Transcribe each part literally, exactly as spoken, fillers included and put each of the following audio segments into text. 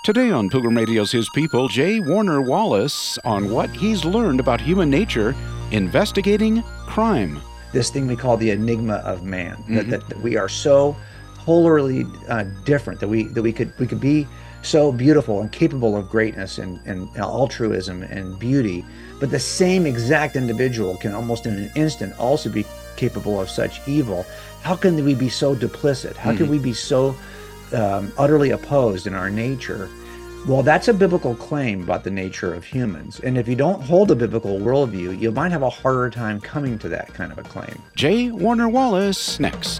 Today on Pilgrim Radio's His People, J. Warner Wallace on what he's learned about human nature investigating crime. This thing we call the enigma of man, mm-hmm. that, that, that we are so wholly uh, different, that we that we could we could be so beautiful and capable of greatness and, and altruism and beauty, but the same exact individual can almost in an instant also be capable of such evil. How can we be so duplicit? How mm-hmm. can we be so um, utterly opposed in our nature? Well, that's a biblical claim about the nature of humans. And if you don't hold a biblical worldview, you might have a harder time coming to that kind of a claim. J. Warner Wallace next.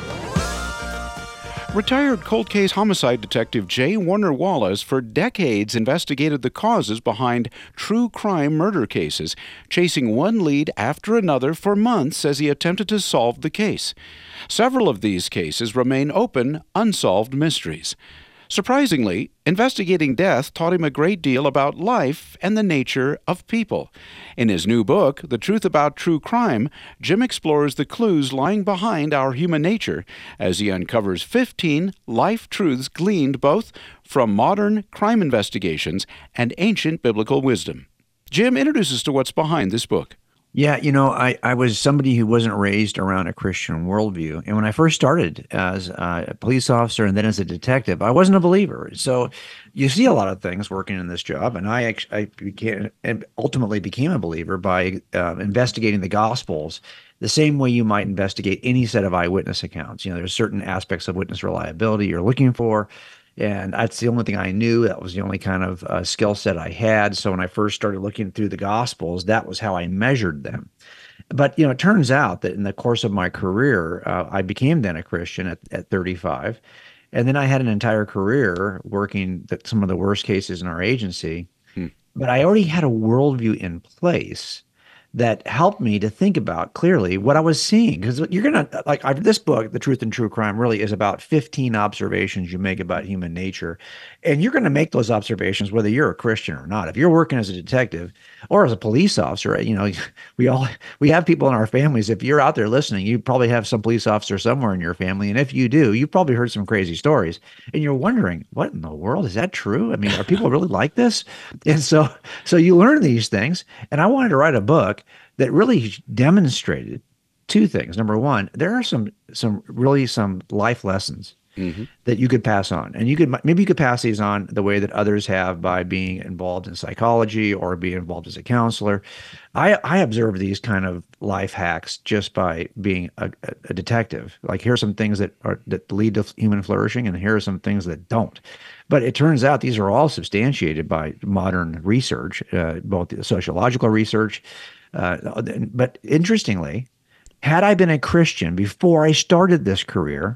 Retired cold case homicide detective J. Warner Wallace for decades investigated the causes behind true crime murder cases, chasing one lead after another for months as he attempted to solve the case. Several of these cases remain open, unsolved mysteries. Surprisingly, investigating death taught him a great deal about life and the nature of people. In his new book, The Truth About True Crime, Jim explores the clues lying behind our human nature as he uncovers fifteen life truths gleaned both from modern crime investigations and ancient biblical wisdom. Jim introduces us to what's behind this book. Yeah, you know, I, I was somebody who wasn't raised around a Christian worldview. And when I first started as a police officer and then as a detective, I wasn't a believer. So you see a lot of things working in this job. And I actually I became, and ultimately became a believer by uh, investigating the Gospels the same way you might investigate any set of eyewitness accounts. You know, there's certain aspects of witness reliability you're looking for. And that's the only thing I knew. That was the only kind of uh, skill set I had. So when I first started looking through the Gospels, that was how I measured them. But, you know, it turns out that in the course of my career, uh, I became then a Christian at, at thirty-five. And then I had an entire career working the, some of the worst cases in our agency. Hmm. But I already had a worldview in place that helped me to think about clearly what I was seeing. Because you're going to, like, I've, this book, The Truth and True Crime, really is about fifteen observations you make about human nature. And you're going to make those observations whether you're a Christian or not. If you're working as a detective or as a police officer, you know, we all, we have people in our families. If you're out there listening, you probably have some police officer somewhere in your family. And if you do, you've probably heard some crazy stories. And you're wondering, what in the world? Is that true? I mean, are people really like this? And so, so you learn these things. And I wanted to write a book that really demonstrated two things. Number one, there are some some really some life lessons mm-hmm. that you could pass on. And you could maybe you could pass these on the way that others have by being involved in psychology or being involved as a counselor. I, I observe these kind of life hacks just by being a, a detective. Like, here are some things that are that lead to human flourishing, and here are some things that don't. But it turns out these are all substantiated by modern research, uh, both the sociological research. Uh, but interestingly, had I been a Christian before I started this career,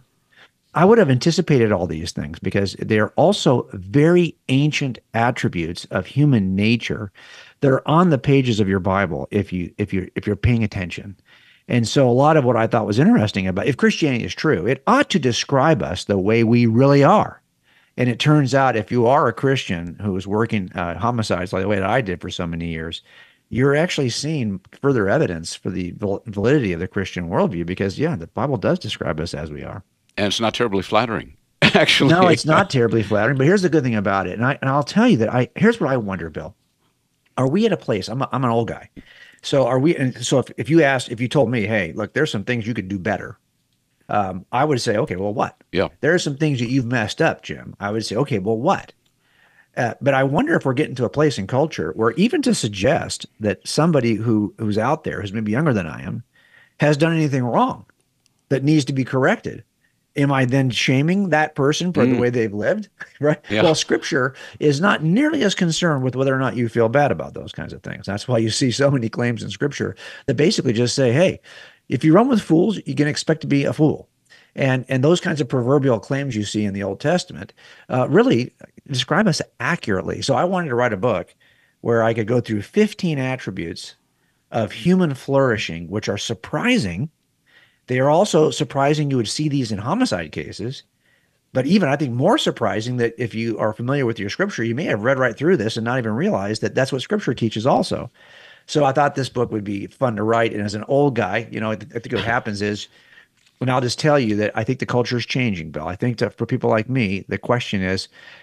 I would have anticipated all these things, because they're also very ancient attributes of human nature that are on the pages of your Bible if you if you if you're paying attention. And so a lot of what I thought was interesting about, if Christianity is true, it ought to describe us the way we really are. And it turns out if you are a Christian who is working uh, homicides like the way that I did for so many years, you're actually seeing further evidence for the validity of the Christian worldview, because, yeah, the Bible does describe us as we are. And it's not terribly flattering, actually. No, it's not terribly flattering, but here's the good thing about it. And, I, and I'll tell you that I, here's what I wonder, Bill. Are we at a place, I'm, a, I'm an old guy. So are we, and so if, if you asked, if you told me, hey, look, there's some things you could do better, um, I would say, okay, well, what? Yeah. There are some things that you've messed up, Jim. I would say, okay, well, what? Uh, but I wonder if we're getting to a place in culture where even to suggest that somebody who who's out there, who's maybe younger than I am, has done anything wrong that needs to be corrected, am I then shaming that person for mm. the way they've lived? Right? Yeah. Well, Scripture is not nearly as concerned with whether or not you feel bad about those kinds of things. That's why you see so many claims in Scripture that basically just say, hey, if you run with fools, you can expect to be a fool. And and those kinds of proverbial claims you see in the Old Testament uh, really describe us accurately. So I wanted to write a book where I could go through fifteen attributes of human flourishing, which are surprising. They are also surprising you would see these in homicide cases. But even, I think, more surprising that if you are familiar with your Scripture, you may have read right through this and not even realize that that's what Scripture teaches also. So I thought this book would be fun to write. And as an old guy, you know, I think what happens is, and I'll just tell you that I think the culture is changing, Bill. I think that for people like me, the question is,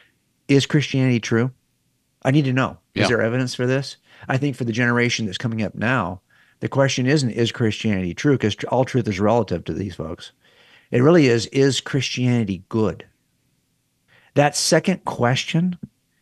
Is Christianity true? I need to know. Is Yeah. there evidence for this? I think for the generation that's coming up now, the question isn't, is Christianity true? Because all truth is relative to these folks. It really is, is Christianity good? That second question,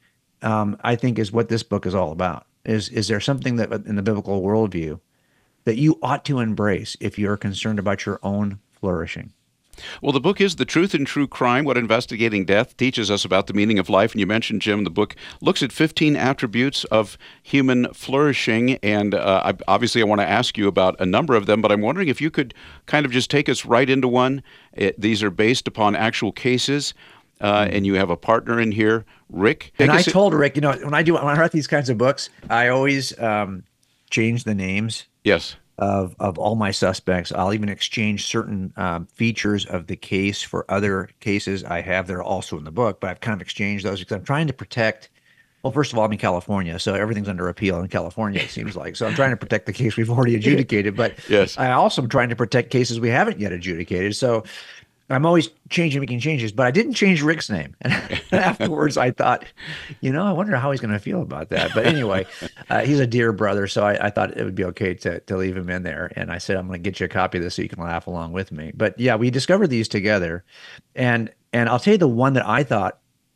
um, I think, is what this book is all about. Is, is there something that in the biblical worldview that you ought to embrace if you're concerned about your own flourishing? Well, the book is The Truth in True Crime, What Investigating Death Teaches Us About the Meaning of Life. And you mentioned, Jim, the book looks at fifteen attributes of human flourishing. And uh, I, obviously, I want to ask you about a number of them, but I'm wondering if you could kind of just take us right into one. It, these are based upon actual cases, uh, and you have a partner in here, Rick. And Take I us- told Rick, you know, when I do when I write these kinds of books, I always um, change the names Yes. of of all my suspects. I'll even exchange certain um, features of the case for other cases I have that are also in the book, but I've kind of exchanged those because I'm trying to protect. Well, first of all, I'm in California, so everything's under appeal in California, it seems like. So I'm trying to protect the case we've already adjudicated, but Yes. I also am trying to protect cases we haven't yet adjudicated. So I'm always changing, making changes, but I didn't change Rick's name. And afterwards, I thought, you know, I wonder how he's going to feel about that. But anyway, uh, he's a dear brother, so I, I thought it would be okay to to leave him in there. And I said, I'm going to get you a copy of this so you can laugh along with me. But yeah, we discovered these together, and and I'll tell you the one that I thought,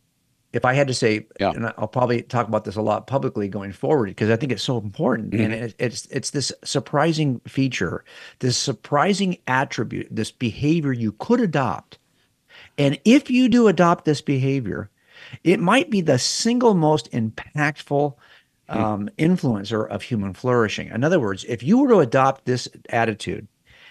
if I had to say, Yeah. and I'll probably talk about this a lot publicly going forward because I think it's so important, Mhm. and it, it's it's this surprising feature, this surprising attribute, this behavior you could adopt, and if you do adopt this behavior, it might be the single most impactful um, influencer of human flourishing. In other words, if you were to adopt this attitude,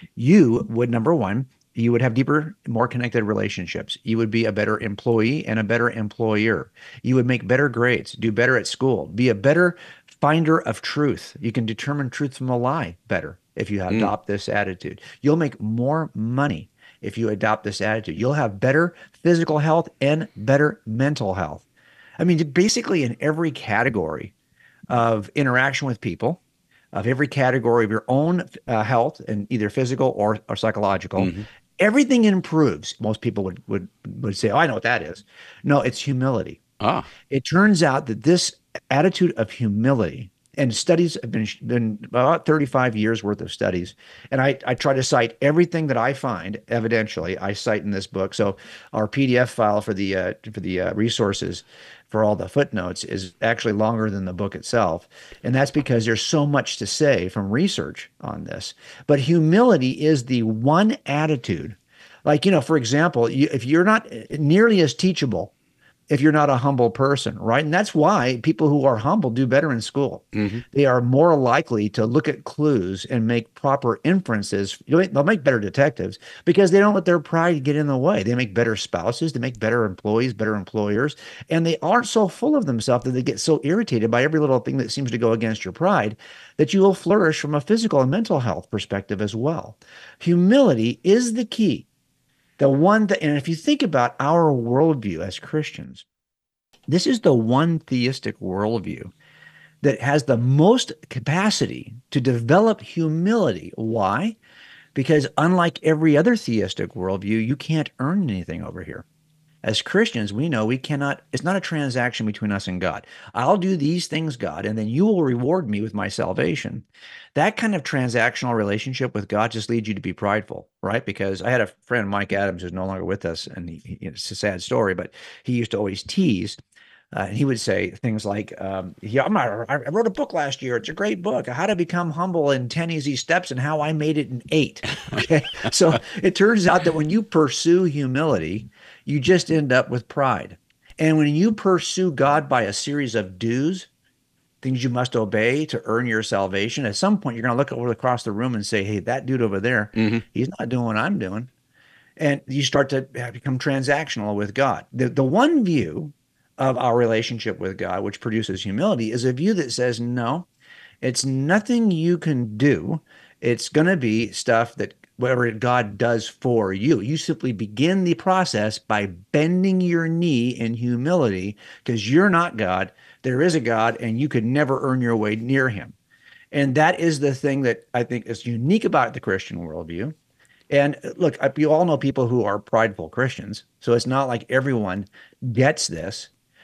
you would, number one, you would have deeper, more connected relationships. You would be a better employee and a better employer. You would make better grades, do better at school, be a better finder of truth. You can determine truth from a lie better if you adopt this attitude. You'll make more money if you adopt this attitude. You'll have better physical health and better mental health. I mean, basically in every category of interaction with people, of every category of your own uh, health, and either physical or, or psychological, Mm-hmm. everything improves. Most people would, would would say, "Oh, I know what that is." No, it's humility. Ah. It turns out that this attitude of humility, and studies have been been about thirty-five years worth of studies, and I I try to cite everything that I find evidentially. I cite in this book. So our P D F file for the uh, for the uh, resources for all the footnotes is actually longer than the book itself, and that's because there's so much to say from research on this. But humility is the one attitude. Like, you know, for example, you, if you're not nearly as teachable if you're not a humble person, right? And that's why people who are humble do better in school. Mm-hmm. They are more likely to look at clues and make proper inferences. They'll make better detectives because they don't let their pride get in the way. They make better spouses, they make better employees, better employers, and they aren't so full of themselves that they get so irritated by every little thing that seems to go against your pride that you will flourish from a physical and mental health perspective as well. Humility is the key. The one that, and if you think about our worldview as Christians, this is the one theistic worldview that has the most capacity to develop humility. Why? Because unlike every other theistic worldview, you can't earn anything over here. As Christians, we know we cannot, it's not a transaction between us and God. I'll do these things, God, and then you will reward me with my salvation. That kind of transactional relationship with God just leads you to be prideful, right? Because I had a friend, Mike Adams, who's no longer with us, and he, he, it's a sad story, but he used to always tease. Uh, and he would say things like, um, yeah, I'm not, I wrote a book last year. It's a great book, How to Become Humble in ten Easy Steps and How I Made It in Eight. Okay. So it turns out that when you pursue humility, you just end up with pride. And when you pursue God by a series of do's, things you must obey to earn your salvation, at some point you're going to look over across the room and say, hey, that dude over there, Mm-hmm. he's not doing what I'm doing. And you start to become transactional with God. The, the one view of our relationship with God, which produces humility, is a view that says, no, it's nothing you can do. It's going to be stuff that whatever God does for you. You simply begin the process by bending your knee in humility because you're not God. There is a God, and you could never earn your way near him. And that is the thing that I think is unique about the Christian worldview. And look, you all know people who are prideful Christians, so it's not like everyone gets this.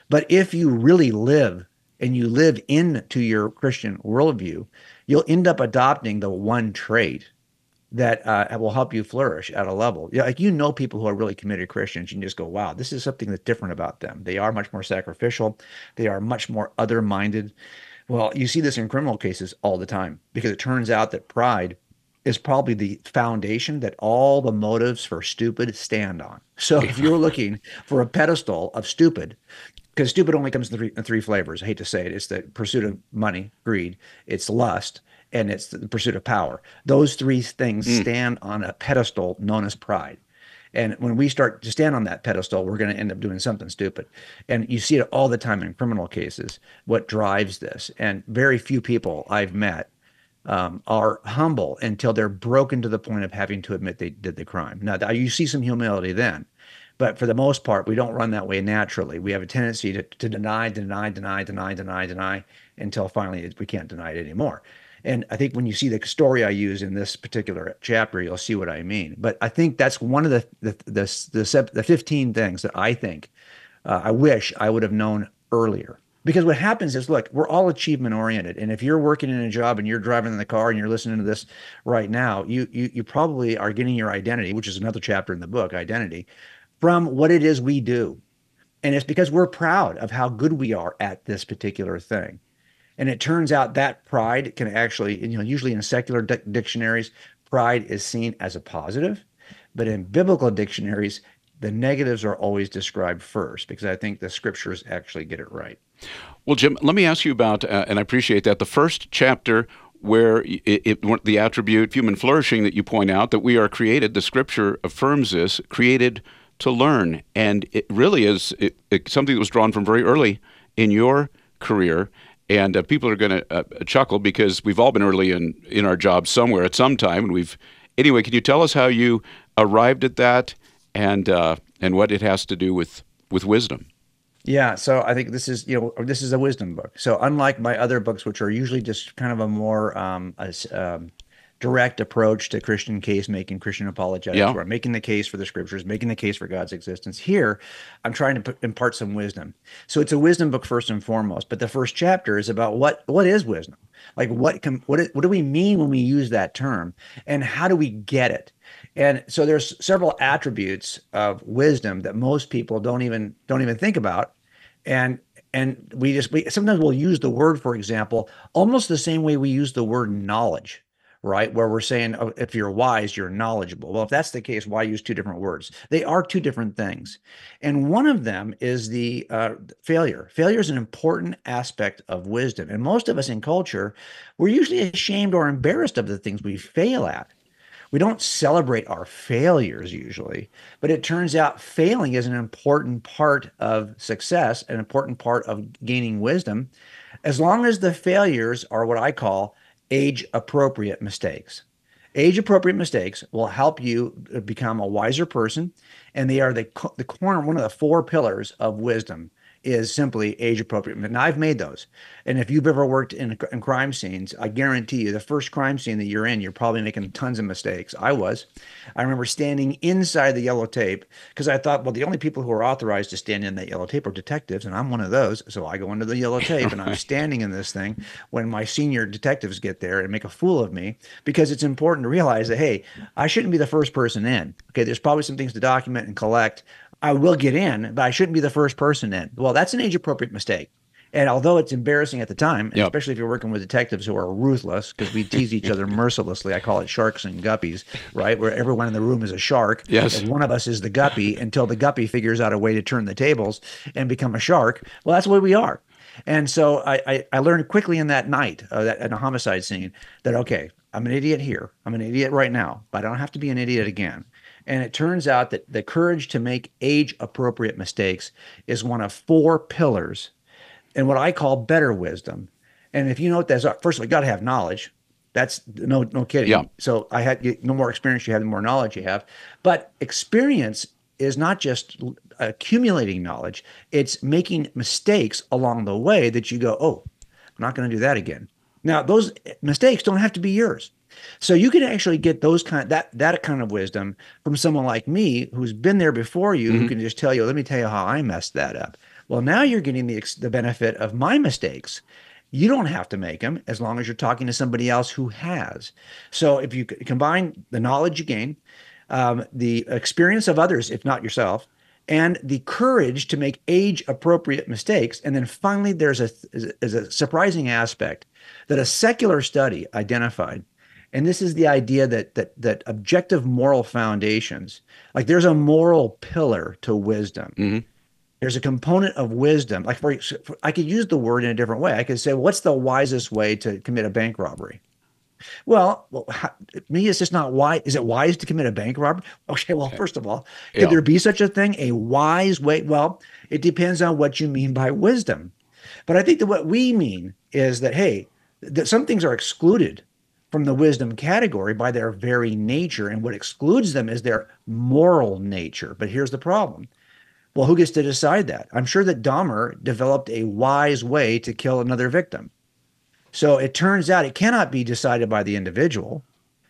But if you really live and you live into your Christian worldview, you'll end up adopting the one trait that uh, will help you flourish at a level. Yeah, like you know people who are really committed Christians, you can just go, wow, this is something that's different about them. They are much more sacrificial. They are much more other-minded. Well, you see this in criminal cases all the time because it turns out that pride is probably the foundation that all the motives for stupid stand on. So if you're looking for a pedestal of stupid, because stupid only comes in three, in three flavors. I hate to say it. It's the pursuit of money, greed, it's lust, and it's the pursuit of power. Those three things mm. stand on a pedestal known as pride. And when we start to stand on that pedestal, we're going to end up doing something stupid. And you see it all the time in criminal cases, what drives this. And very few people I've met um, are humble until they're broken to the point of having to admit they did the crime. Now, you see some humility then. But for the most part, we don't run that way naturally. We have a tendency to, to deny, deny, deny, deny, deny, deny, until finally we can't deny it anymore. And I think when you see the story I use in this particular chapter, you'll see what I mean. But I think that's one of the the the, the, the fifteen things that I think uh, I wish I would have known earlier. Because what happens is, look, we're all achievement oriented. And if you're working in a job and you're driving in the car and you're listening to this right now, you you you probably are getting your identity, which is another chapter in the book, identity, from what it is we do. And it's because we're proud of how good we are at this particular thing. And it turns out that pride can actually, you know, usually in secular di- dictionaries, pride is seen as a positive. But in biblical dictionaries, the negatives are always described first, because I think the scriptures actually get it right. Well, Jim, let me ask you about, uh, and I appreciate that, the first chapter where it, it, the attribute human flourishing that you point out, that we are created, the scripture affirms this, created to learn. And it really is it, it, something that was drawn from very early in your career. And uh, people are going to uh, chuckle because we've all been early in, in our jobs somewhere at some time. And we've anyway. Can you tell us how you arrived at that, and uh, and what it has to do with with wisdom? Yeah, so I think this is you know this is a wisdom book. So unlike my other books, which are usually just kind of a more um, a, um, direct approach to Christian case making, Christian apologetics, yeah. where I'm making the case for the scriptures, making the case for God's existence. Here, I'm trying to put, impart some wisdom. So it's a wisdom book first and foremost. But the first chapter is about what what is wisdom? Like what can what what do we mean when we use that term, and how do we get it? And so there's several attributes of wisdom that most people don't even don't even think about, and and we just we sometimes we'll use the word, for example, almost the same way we use the word knowledge. Right? Where we're saying, oh, if you're wise, you're knowledgeable. Well, if that's the case, why use two different words? They are two different things. And one of them is the uh, failure. Failure is an important aspect of wisdom. And most of us in culture, we're usually ashamed or embarrassed of the things we fail at. We don't celebrate our failures usually, but it turns out failing is an important part of success, an important part of gaining wisdom, as long as the failures are what I call age-appropriate mistakes. Age-appropriate mistakes will help you become a wiser person, and they are the the corner, one of the four pillars of wisdom is simply age-appropriate. Now, I've made those. And if you've ever worked in, in crime scenes, I guarantee you the first crime scene that you're in, you're probably making tons of mistakes. I was. I remember standing inside the yellow tape because I thought, well, the only people who are authorized to stand in that yellow tape are detectives, and I'm one of those. So I go into the yellow tape, and I'm standing in this thing when my senior detectives get there and make a fool of me, because it's important to realize that, hey, I shouldn't be the first person in. Okay, there's probably some things to document and collect. I will get in, but I shouldn't be the first person in. Well, that's an age-appropriate mistake. And although it's embarrassing at the time, and yep. especially if you're working with detectives who are ruthless, because we tease each other mercilessly. I call it sharks and guppies, right? Where everyone in the room is a shark. Yes. And one of us is the guppy until the guppy figures out a way to turn the tables and become a shark. Well, that's what we are. And so I, I, I learned quickly in that night, uh, that, in a homicide scene, that, okay, I'm an idiot here. I'm an idiot right now, but I don't have to be an idiot again. And it turns out that the courage to make age-appropriate mistakes is one of four pillars in what I call better wisdom. And if you know what that's, first of all, you got to have knowledge. That's no no kidding. Yeah. So I had the more experience you have, the more knowledge you have. But experience is not just accumulating knowledge. It's making mistakes along the way that you go, oh, I'm not going to do that again. Now, those mistakes don't have to be yours. So you can actually get those kind that that kind of wisdom from someone like me who's been there before you, mm-hmm. who can just tell you, let me tell you how I messed that up. Well, now you're getting the ex- the benefit of my mistakes. You don't have to make them as long as you're talking to somebody else who has. So if you c- combine the knowledge you gain, um, the experience of others, if not yourself, and the courage to make age appropriate mistakes. And then finally, there's a, is a surprising aspect that a secular study identified. And this is the idea that that that objective moral foundations, like there's a moral pillar to wisdom. Hmm. There's a component of wisdom. Like for, for I could use the word in a different way. I could say, what's the wisest way to commit a bank robbery? Well, well how, me, it's just not wise. Is it wise to commit a bank robbery? Okay, well, first of all, could Yeah. there be such a thing, a wise way? Well, it depends on what you mean by wisdom. But I think that what we mean is that, hey, that some things are excluded from the wisdom category by their very nature, and what excludes them is their moral nature. But here's the problem. Well, who gets to decide that? I'm sure that Dahmer developed a wise way to kill another victim. So it turns out it cannot be decided by the individual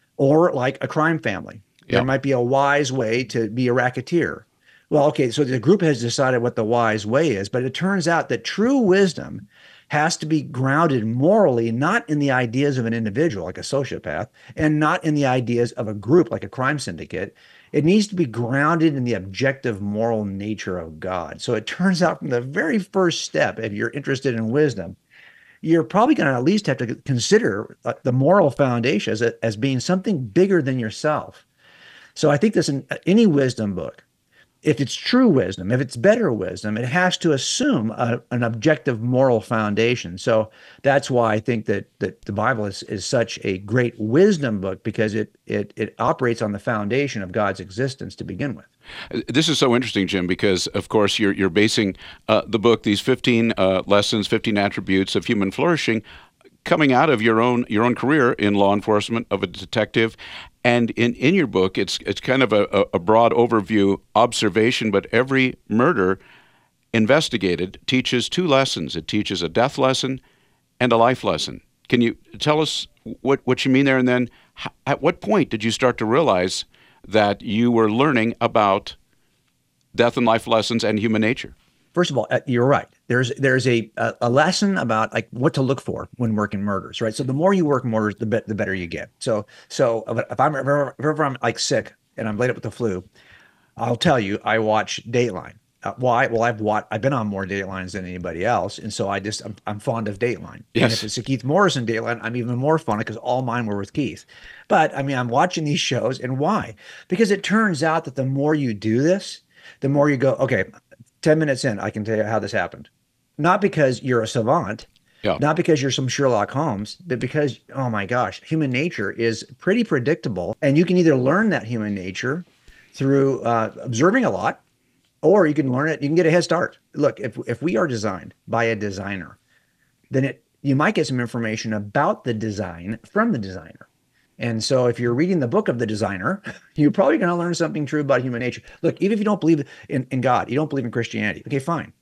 or like a crime family. There Yeah. might be a wise way to be a racketeer. Well, okay, so the group has decided what the wise way is, but it turns out that true wisdom has to be grounded morally, not in the ideas of an individual like a sociopath, and not in the ideas of a group like a crime syndicate. It needs to be grounded in the objective moral nature of God. So it turns out from the very first step, if you're interested in wisdom, you're probably going to at least have to consider uh, the moral foundation as, a, as being something bigger than yourself. So I think this in any wisdom book, if it's true wisdom, if it's better wisdom, it has to assume a, an objective moral foundation. So that's why I think that that the Bible is, is such a great wisdom book, because it it it operates on the foundation of God's existence to begin with. This is so interesting, Jim, because of course you're you're basing uh, the book, these fifteen uh, lessons, fifteen attributes of human flourishing, coming out of your own your own career in law enforcement of a detective. And in, in your book, it's it's kind of a, a broad overview observation, but every murder investigated teaches two lessons. It teaches a death lesson and a life lesson. Can you tell us what, what you mean there? And then h- at what point did you start to realize that you were learning about death and life lessons and human nature? First of all, uh, you're right. There's there's a a lesson about like what to look for when working murders, right? So the more you work murders, the bit the better you get. So so if I'm if ever, if ever I'm like sick and I'm laid up with the flu, I'll tell you I watch Dateline. Uh, why? Well, I've watched I've been on more Datelines than anybody else, and so I just I'm, I'm fond of Dateline. Yes. And if it's a Keith Morrison Dateline, I'm even more fond because all mine were with Keith. But I mean, I'm watching these shows, and why? Because it turns out that the more you do this, the more you go, okay, ten minutes in, I can tell you how this happened. Not because you're a savant, Yeah. not because you're some Sherlock Holmes, but because, oh my gosh, human nature is pretty predictable. And you can either learn that human nature through uh, observing a lot, or you can learn it, you can get a head start. Look, if, if we are designed by a designer, then it you might get some information about the design from the designer. And so if you're reading the book of the designer, you're probably going to learn something true about human nature. Look, even if you don't believe in, in God, you don't believe in Christianity. Okay, fine.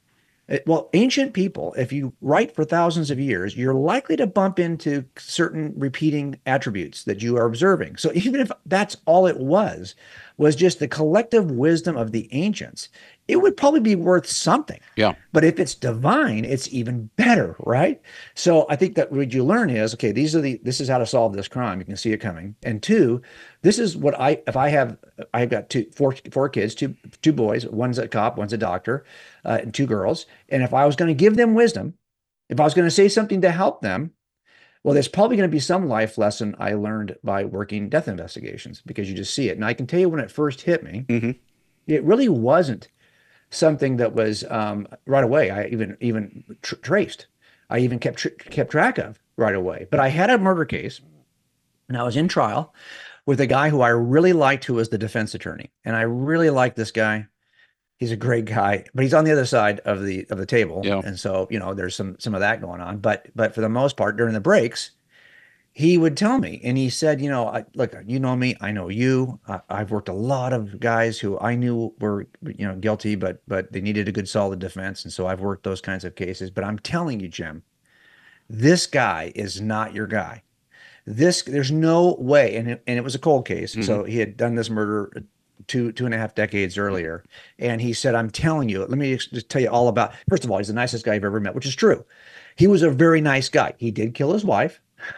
It, well, ancient people, if you write for thousands of years, you're likely to bump into certain repeating attributes that you are observing. So even if that's all it was, was just the collective wisdom of the ancients, it would probably be worth something. Yeah. But if it's divine, it's even better, right? So I think that what you learn is, okay, these are the this is how to solve this crime. You can see it coming. And two, this is what I if I have I've got two four four kids, two two boys, one's a cop, one's a doctor, uh, and two girls. And if I was going to give them wisdom, if I was going to say something to help them, well, there's probably going to be some life lesson I learned by working death investigations, because you just see it. And I can tell you when it first hit me, Mm-hmm. it really wasn't something that was um, right away. I even even tr- traced. I even kept tr- kept track of right away. But I had a murder case, and I was in trial with a guy who I really liked, who was the defense attorney, and I really liked this guy. He's a great guy, but he's on the other side of the of the table, Yeah. and so you know there's some some of that going on. But but for the most part, during the breaks, he would tell me, and he said, you know, I, look, you know me, I know you. I, I've worked a lot of guys who I knew were, you know, guilty, but but they needed a good, solid defense, and so I've worked those kinds of cases. But I'm telling you, Jim, this guy is not your guy. This, there's no way, and it, and it was a cold case, Mm-hmm. so he had done this murder two two and a half decades earlier, and he said, "I'm telling you, let me just tell you all about." First of all, he's the nicest guy I've ever met, which is true. He was a very nice guy. He did kill his wife,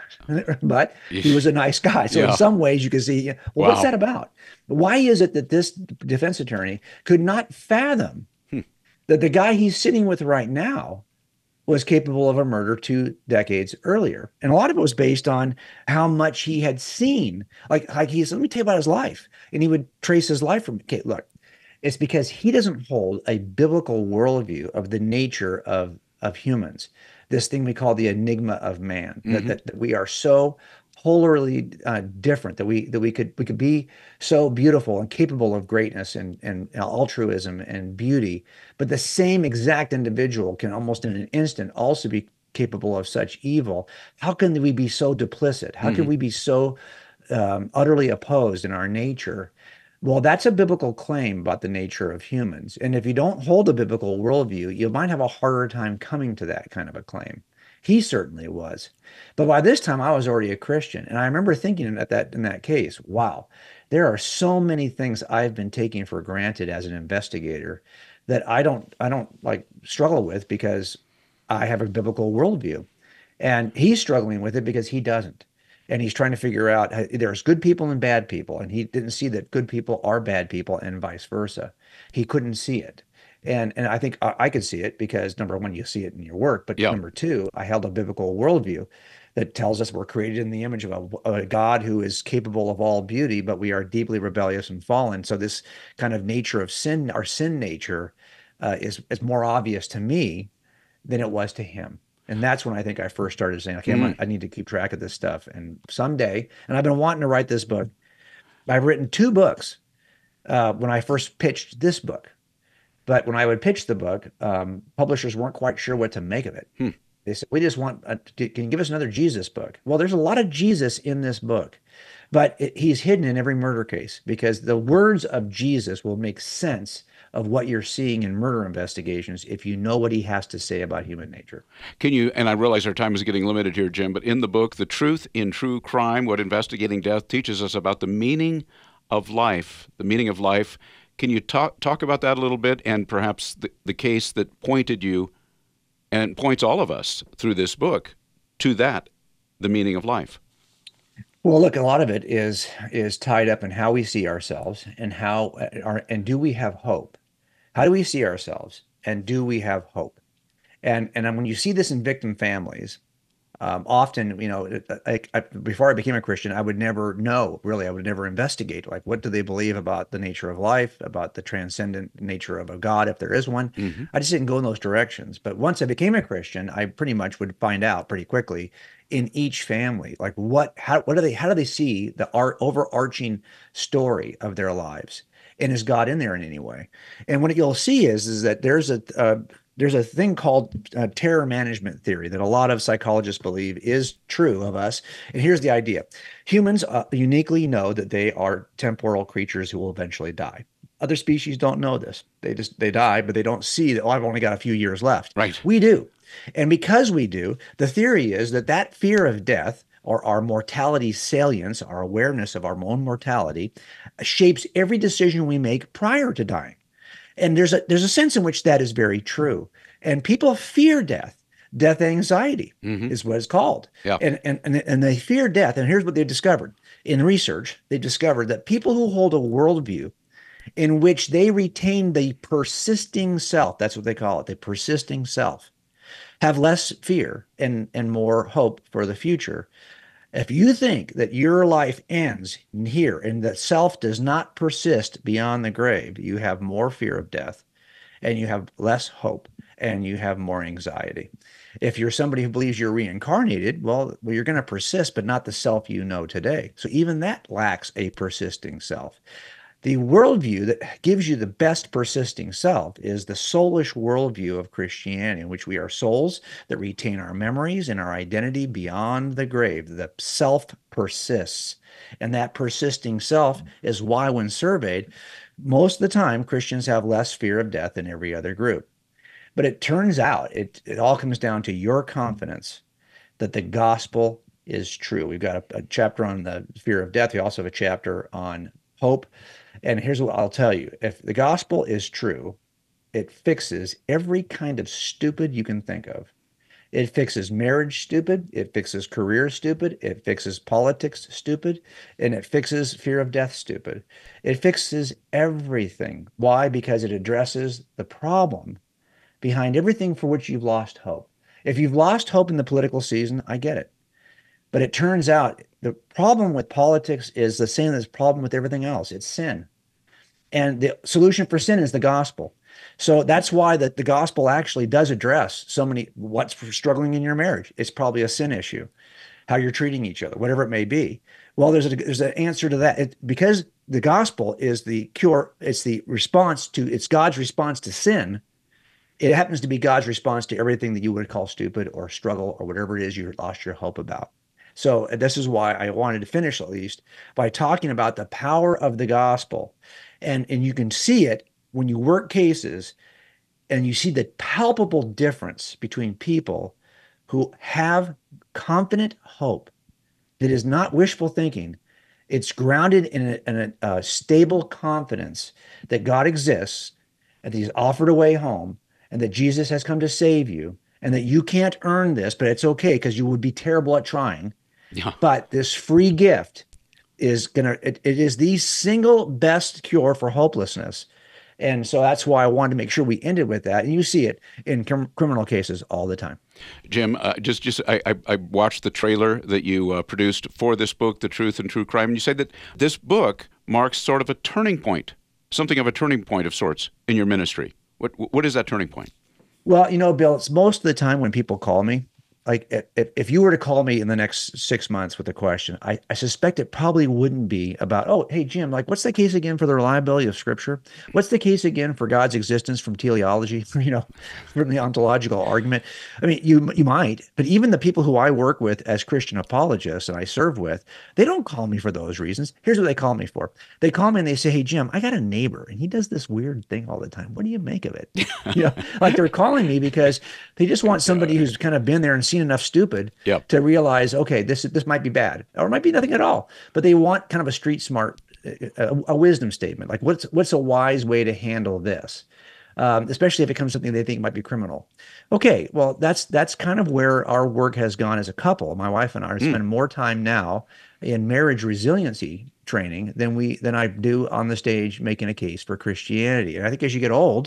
but he was a nice guy. So in Yeah. some ways, you can see, well, what's Wow. that about? Why is it that this defense attorney could not fathom Hmm. that the guy he's sitting with right now was capable of a murder two decades earlier? And a lot of it was based on how much he had seen. Like, like he said, let me tell you about his life. And he would trace his life from, okay, look, it's because he doesn't hold a biblical worldview of the nature of, of humans, this thing we call the enigma of man, that, Hmm. that, that we are so polarly uh, different, that we that we could we could be so beautiful and capable of greatness and and altruism and beauty, but the same exact individual can almost in an instant also be capable of such evil. How can we be so duplicit? How can Hmm. we be so um, utterly opposed in our nature? Well, that's a biblical claim about the nature of humans. And if you don't hold a biblical worldview, you might have a harder time coming to that kind of a claim. He certainly was. But by this time, I was already a Christian. And I remember thinking at that in that case, wow, there are so many things I've been taking for granted as an investigator that I don't I don't like struggle with because I have a biblical worldview. And he's struggling with it because he doesn't. And he's trying to figure out uh, there's good people and bad people. And he didn't see that good people are bad people and vice versa. He couldn't see it. And and I think I, I could see it because number one, you see it in your work. But Yeah. number two, I held a biblical worldview that tells us we're created in the image of a, a God who is capable of all beauty, but we are deeply rebellious and fallen. So this kind of nature of sin, our sin nature, uh, is is more obvious to me than it was to him. And that's when I think I first started saying, okay, I'm Mm. gonna, I need to keep track of this stuff. And someday, and I've been wanting to write this book. I've written two books uh, when I first pitched this book. But when I would pitch the book, um, publishers weren't quite sure what to make of it. Hmm. They said, we just want, a, can you give us another Jesus book? Well, there's a lot of Jesus in this book, but it, he's hidden in every murder case because the words of Jesus will make sense of what you're seeing in murder investigations if you know what he has to say about human nature. Can you, and I realize our time is getting limited here, Jim, but in the book, The Truth in True Crime, What Investigating Death Teaches Us About the Meaning of Life, the meaning of life. Can you talk talk about that a little bit and perhaps the, the case that pointed you and points all of us through this book to that, the meaning of life? Well, look, a lot of it is is tied up in how we see ourselves and how our and do we have hope? How do we see ourselves and do we have hope? And and when you see this in victim families, um, often, you know, I, I, before I became a Christian, I would never know, really, I would never investigate, like, what do they believe about the nature of life, about the transcendent nature of a God, if there is one. Hmm. I just didn't go in those directions. But once I became a Christian, I pretty much would find out pretty quickly in each family, like what, how, what do they, how do they see the art overarching story of their lives? And is God in there in any way? And what you'll see is, is that there's a, uh, there's a thing called uh, terror management theory that a lot of psychologists believe is true of us. And here's the idea. Humans uh, uniquely know that they are temporal creatures who will eventually die. Other species don't know this. They just they die, but they don't see that, oh, I've only got a few years left. Right. We do. And because we do, the theory is that that fear of death or our mortality salience, our awareness of our own mortality, shapes every decision we make prior to dying. And there's a there's a sense in which that is very true. And people fear death. Death anxiety Hmm. is what it's called. Yeah. And, and and and they fear death. And here's what they discovered. In research, they discovered that people who hold a worldview in which they retain the persisting self, that's what they call it, the persisting self, have less fear and, and more hope for the future. If you think that your life ends here and that self does not persist beyond the grave, you have more fear of death and you have less hope and you have more anxiety. If you're somebody who believes you're reincarnated, well, well you're going to persist, but not the self you know today. So even that lacks a persisting self. The worldview that gives you the best persisting self is the soulish worldview of Christianity, in which we are souls that retain our memories and our identity beyond the grave. The self persists. And that persisting self is why, when surveyed, most of the time Christians have less fear of death than every other group. But it turns out it, it all comes down to your confidence that the gospel is true. We've got a, a chapter on the fear of death. We also have a chapter on hope. And here's what I'll tell you. If the gospel is true, it fixes every kind of stupid you can think of. It fixes marriage stupid. It fixes career stupid. It fixes politics stupid. And it fixes fear of death stupid. It fixes everything. Why? Because it addresses the problem behind everything for which you've lost hope. If you've lost hope in the political season, I get it. But it turns out the problem with politics is the same as the problem with everything else. It's sin. And the solution for sin is the gospel. So that's why the, the gospel actually does address so many, what's struggling in your marriage. It's probably a sin issue, how you're treating each other, whatever it may be. Well, there's a, there's an answer to that. It, because the gospel is the cure, it's the response to, it's God's response to sin. It happens to be God's response to everything that you would call stupid or struggle or whatever it is you lost your hope about. So this is why I wanted to finish, at least, by talking about the power of the gospel. And, and you can see it when you work cases and you see the palpable difference between people who have confident hope that is not wishful thinking. It's grounded in a, in a, a stable confidence that God exists and that he's offered a way home and that Jesus has come to save you and that you can't earn this, but it's okay because you would be terrible at trying. Yeah. But this free gift is going to, it, it is the single best cure for hopelessness. And so that's why I wanted to make sure we ended with that. And you see it in cr- criminal cases all the time. Jim, uh, just just I, I, I watched the trailer that you uh, produced for this book, The Truth and True Crime. And you said that this book marks sort of a turning point, something of a turning point of sorts in your ministry. What What is that turning point? Well, you know, Bill, it's most of the time when people call me, like if, if you were to call me in the next six months with a question, I, I suspect it probably wouldn't be about, oh, hey, Jim, like, what's the case again for the reliability of Scripture? What's the case again for God's existence from teleology, you know, from the ontological argument? I mean, you you might, but even the people who I work with as Christian apologists and I serve with, they don't call me for those reasons. Here's what they call me for. They call me and they say, hey, Jim, I got a neighbor and he does this weird thing all the time. What do you make of it? You know, like they're calling me because they just want somebody who's kind of been there and seen enough stupid yep. to realize, okay, this this might be bad, or it might be nothing at all. But they want kind of a street smart, a, a wisdom statement, like what's what's a wise way to handle this, um, especially if it comes to something they think might be criminal. Okay, well, that's that's kind of where our work has gone as a couple. My wife and I are mm. spending more time now in marriage resiliency training than we than I do on the stage making a case for Christianity. And I think as you get old,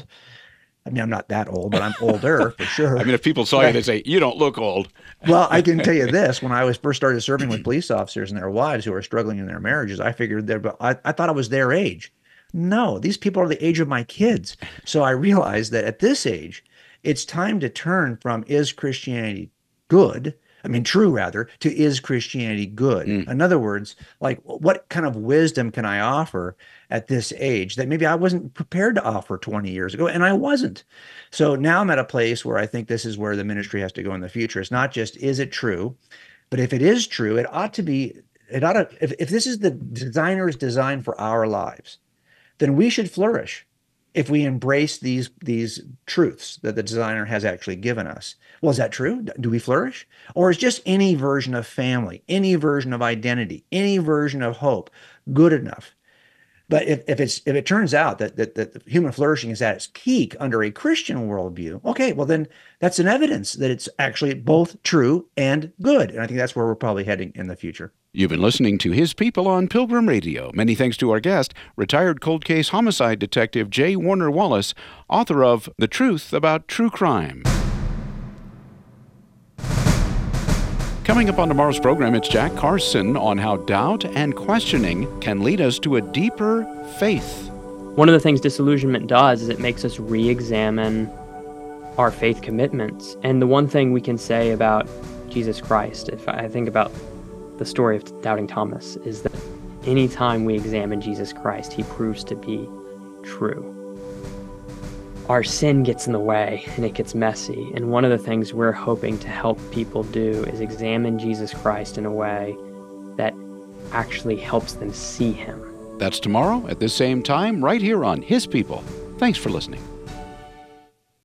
I mean, I'm not that old, but I'm older for sure. I mean, if people saw you, they'd say, you don't look old. Well, I can tell you this. When I was first started serving with police officers and their wives who were struggling in their marriages, I figured they're, I, I thought I was their age. No, these people are the age of my kids. So I realized that at this age, it's time to turn from is Christianity good? I mean, true rather, to is Christianity good? Mm. In other words, like what kind of wisdom can I offer at this age that maybe I wasn't prepared to offer twenty years ago, and I wasn't. So now I'm at a place where I think this is where the ministry has to go in the future. It's not just, is it true? But if it is true, it ought to be, it ought to, if, if this is the designer's design for our lives, then we should flourish if we embrace these these truths that the designer has actually given us. Well, is that true? Do we flourish? Or is just any version of family, any version of identity, any version of hope good enough? But if, if it's if it turns out that, that that human flourishing is at its peak under a Christian worldview, okay, well then that's an evidence that it's actually both true and good. And I think that's where we're probably heading in the future. You've been listening to His People on Pilgrim Radio. Many thanks to our guest, retired cold case homicide detective J. Warner Wallace, author of The Truth About True Crime. Coming up on tomorrow's program, it's Jack Carson on how doubt and questioning can lead us to a deeper faith. One of the things disillusionment does is it makes us re-examine our faith commitments. And the one thing we can say about Jesus Christ, if I think about the story of Doubting Thomas, is that anytime we examine Jesus Christ, he proves to be true. Our sin gets in the way and it gets messy. And one of the things we're hoping to help people do is examine Jesus Christ in a way that actually helps them see him. That's tomorrow at this same time, right here on His People. Thanks for listening.